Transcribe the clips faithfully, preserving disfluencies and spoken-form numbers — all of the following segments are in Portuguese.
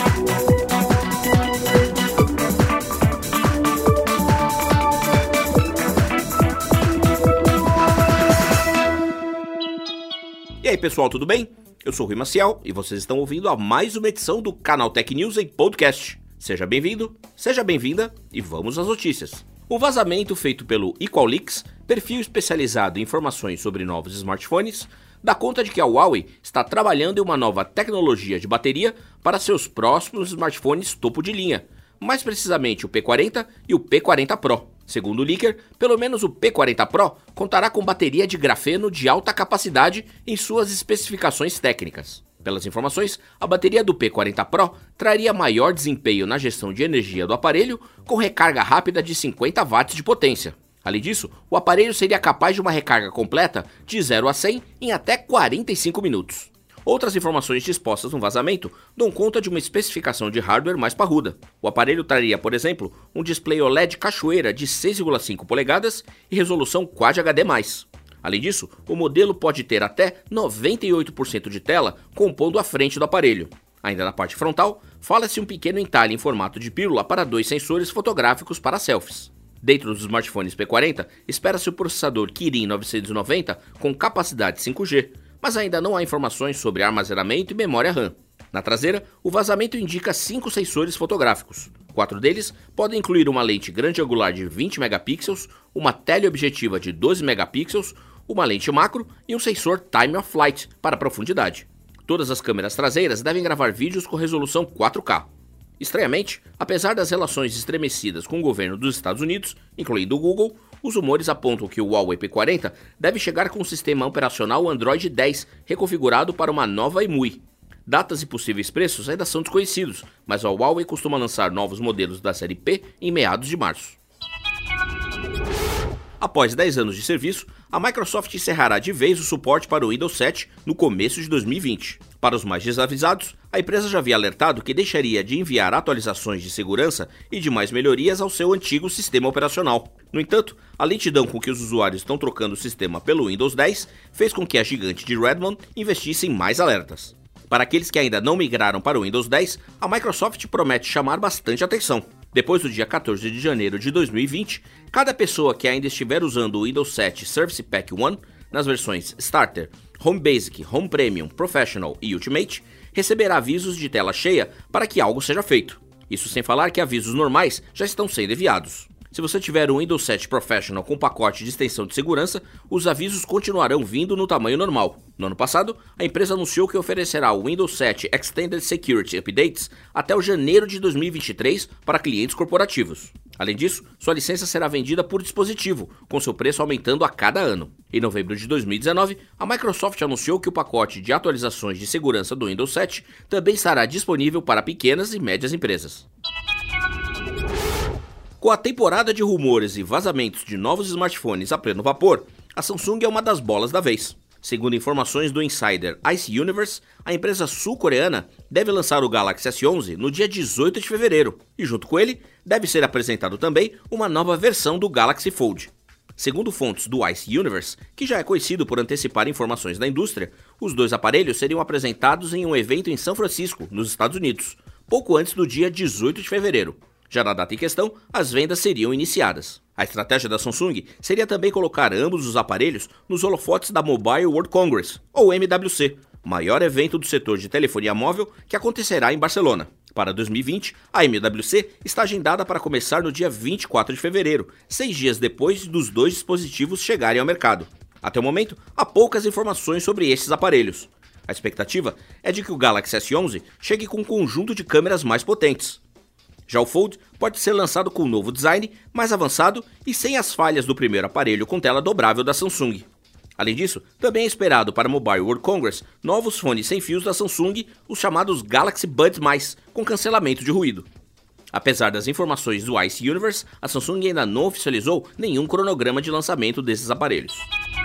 E aí pessoal, tudo bem? Eu sou o Rui Maciel e vocês estão ouvindo a mais uma edição do Canal Tech News em podcast. Seja bem-vindo, seja bem-vinda e vamos às notícias. Um vazamento feito pelo Equalix, perfil especializado em informações sobre novos smartphones, dá conta de que a Huawei está trabalhando em uma nova tecnologia de bateria para seus próximos smartphones topo de linha, mais precisamente o P quarenta e o P quarenta Pro. Segundo o leaker, pelo menos o P quarenta Pro contará com bateria de grafeno de alta capacidade em suas especificações técnicas. Pelas informações, a bateria do P quarenta Pro traria maior desempenho na gestão de energia do aparelho, com recarga rápida de cinquenta watts de potência. Além disso, o aparelho seria capaz de uma recarga completa de zero a cem em até quarenta e cinco minutos. Outras informações dispostas no vazamento dão conta de uma especificação de hardware mais parruda. O aparelho traria, por exemplo, um display O L E D cachoeira de seis vírgula cinco polegadas e resolução Quad H D mais. Além disso, o modelo pode ter até noventa e oito por cento de tela compondo a frente do aparelho. Ainda na parte frontal, fala-se um pequeno entalhe em formato de pílula para dois sensores fotográficos para selfies. Dentro dos smartphones P quarenta, espera-se o processador Kirin novecentos e noventa com capacidade cinco G, mas ainda não há informações sobre armazenamento e memória RAM. Na traseira, o vazamento indica cinco sensores fotográficos. Quatro deles podem incluir uma lente grande angular de vinte megapixels, uma teleobjetiva de doze megapixels, uma lente macro e um sensor Time of Flight para profundidade. Todas as câmeras traseiras devem gravar vídeos com resolução quatro K. Estranhamente, apesar das relações estremecidas com o governo dos Estados Unidos, incluindo o Google, os rumores apontam que o Huawei P quarenta deve chegar com um sistema operacional Android dez reconfigurado para uma nova E M U I. Datas e possíveis preços ainda são desconhecidos, mas a Huawei costuma lançar novos modelos da série P em meados de março. Após dez anos de serviço, a Microsoft encerrará de vez o suporte para o Windows sete no começo de dois mil e vinte. Para os mais desavisados, a empresa já havia alertado que deixaria de enviar atualizações de segurança e demais melhorias ao seu antigo sistema operacional. No entanto, a lentidão com que os usuários estão trocando o sistema pelo Windows dez fez com que a gigante de Redmond investisse em mais alertas. Para aqueles que ainda não migraram para o Windows dez, a Microsoft promete chamar bastante atenção. Depois do dia quatorze de janeiro de dois mil e vinte, cada pessoa que ainda estiver usando o Windows sete Service Pack um nas versões Starter, Home Basic, Home Premium, Professional e Ultimate receberá avisos de tela cheia para que algo seja feito. Isso sem falar que avisos normais já estão sendo enviados. Se você tiver um Windows sete Professional com pacote de extensão de segurança, os avisos continuarão vindo no tamanho normal. No ano passado, a empresa anunciou que oferecerá o Windows sete Extended Security Updates até o janeiro de dois mil e vinte e três para clientes corporativos. Além disso, sua licença será vendida por dispositivo, com seu preço aumentando a cada ano. Em novembro de dois mil e dezenove, a Microsoft anunciou que o pacote de atualizações de segurança do Windows sete também estará disponível para pequenas e médias empresas. Com a temporada de rumores e vazamentos de novos smartphones a pleno vapor, a Samsung é uma das bolas da vez. Segundo informações do insider Ice Universe, a empresa sul-coreana deve lançar o Galaxy S onze no dia dezoito de fevereiro, e junto com ele, deve ser apresentado também uma nova versão do Galaxy Fold. Segundo fontes do Ice Universe, que já é conhecido por antecipar informações da indústria, os dois aparelhos seriam apresentados em um evento em São Francisco, nos Estados Unidos, pouco antes do dia dezoito de fevereiro. Já na data em questão, as vendas seriam iniciadas. A estratégia da Samsung seria também colocar ambos os aparelhos nos holofotes da Mobile World Congress, ou M W C, maior evento do setor de telefonia móvel que acontecerá em Barcelona. Para dois mil e vinte, a M W C está agendada para começar no dia vinte e quatro de fevereiro, seis dias depois dos dois dispositivos chegarem ao mercado. Até o momento, há poucas informações sobre estes aparelhos. A expectativa é de que o Galaxy S onze chegue com um conjunto de câmeras mais potentes. Já o Fold pode ser lançado com um novo design, mais avançado e sem as falhas do primeiro aparelho com tela dobrável da Samsung. Além disso, também é esperado para a Mobile World Congress novos fones sem fios da Samsung, os chamados Galaxy Buds mais, com cancelamento de ruído. Apesar das informações do Ice Universe, a Samsung ainda não oficializou nenhum cronograma de lançamento desses aparelhos.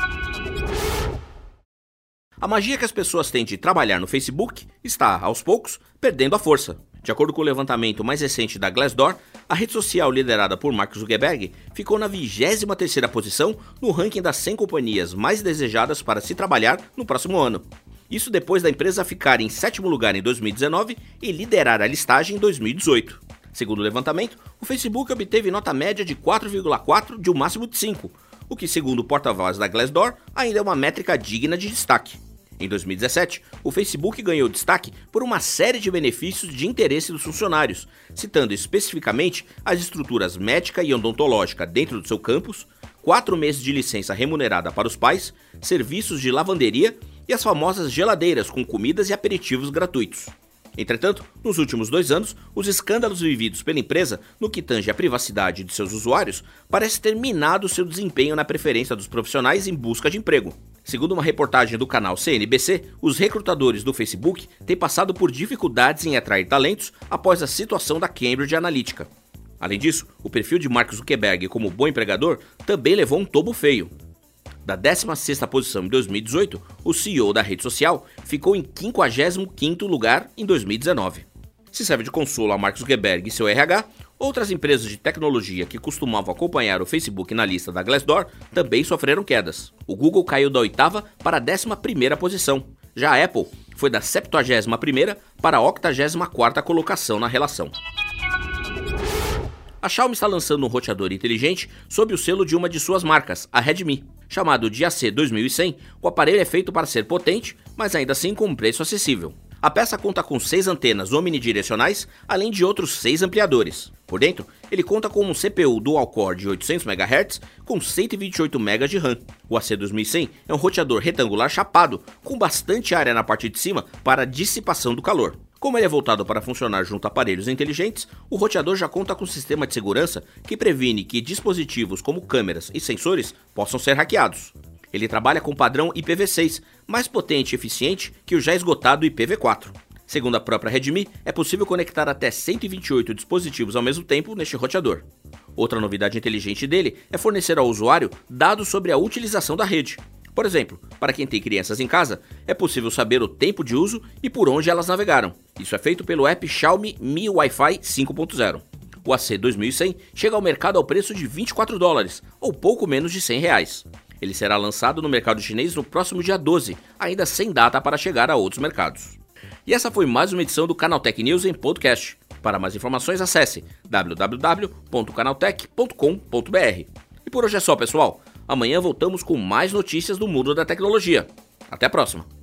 A magia que as pessoas têm de trabalhar no Facebook está, aos poucos, perdendo a força. De acordo com o levantamento mais recente da Glassdoor, a rede social liderada por Mark Zuckerberg ficou na vigésima terceira posição no ranking das cem companhias mais desejadas para se trabalhar no próximo ano. Isso depois da empresa ficar em sétimo lugar em dois mil e dezenove e liderar a listagem em dois mil e dezoito. Segundo o levantamento, o Facebook obteve nota média de quatro vírgula quatro de um máximo de cinco, o que, segundo o porta-voz da Glassdoor, ainda é uma métrica digna de destaque. Em dois mil e dezessete, o Facebook ganhou destaque por uma série de benefícios de interesse dos funcionários, citando especificamente as estruturas médica e odontológica dentro do seu campus, quatro meses de licença remunerada para os pais, serviços de lavanderia e as famosas geladeiras com comidas e aperitivos gratuitos. Entretanto, nos últimos dois anos, os escândalos vividos pela empresa no que tange à privacidade de seus usuários parecem ter minado seu desempenho na preferência dos profissionais em busca de emprego. Segundo uma reportagem do canal C N B C, os recrutadores do Facebook têm passado por dificuldades em atrair talentos após a situação da Cambridge Analytica. Além disso, o perfil de Mark Zuckerberg como bom empregador também levou um tombo feio. Da décima sexta posição em dois mil e dezoito, o C E O da rede social ficou em quinquagésimo quinto lugar em dois mil e dezenove. Se serve de consolo a Mark Zuckerberg e seu R H, outras empresas de tecnologia que costumavam acompanhar o Facebook na lista da Glassdoor também sofreram quedas. O Google caiu da oitava para a décima primeira posição. Já a Apple foi da septuagésima primeira para a octagésima quarta colocação na relação. A Xiaomi está lançando um roteador inteligente sob o selo de uma de suas marcas, a Redmi. Chamado de A C dois mil e cem, o aparelho é feito para ser potente, mas ainda assim com um preço acessível. A peça conta com seis antenas omnidirecionais, além de outros seis ampliadores. Por dentro, ele conta com um C P U dual-core de oitocentos megahertz com cento e vinte e oito megabytes de RAM. O A C dois mil e cem é um roteador retangular chapado, com bastante área na parte de cima para a dissipação do calor. Como ele é voltado para funcionar junto a aparelhos inteligentes, o roteador já conta com um sistema de segurança que previne que dispositivos como câmeras e sensores possam ser hackeados. Ele trabalha com o padrão I P v seis, mais potente e eficiente que o já esgotado I P v quatro. Segundo a própria Redmi, é possível conectar até cento e vinte e oito dispositivos ao mesmo tempo neste roteador. Outra novidade inteligente dele é fornecer ao usuário dados sobre a utilização da rede. Por exemplo, para quem tem crianças em casa, é possível saber o tempo de uso e por onde elas navegaram. Isso é feito pelo app Xiaomi Mi Wi-Fi cinco ponto zero. O A C dois mil e cem chega ao mercado ao preço de vinte e quatro dólares, ou pouco menos de cem reais. Ele será lançado no mercado chinês no próximo dia doze, ainda sem data para chegar a outros mercados. E essa foi mais uma edição do Canaltech News em podcast. Para mais informações, acesse w w w ponto canaltech ponto com ponto b r. E por hoje é só, pessoal. Amanhã voltamos com mais notícias do mundo da tecnologia. Até a próxima!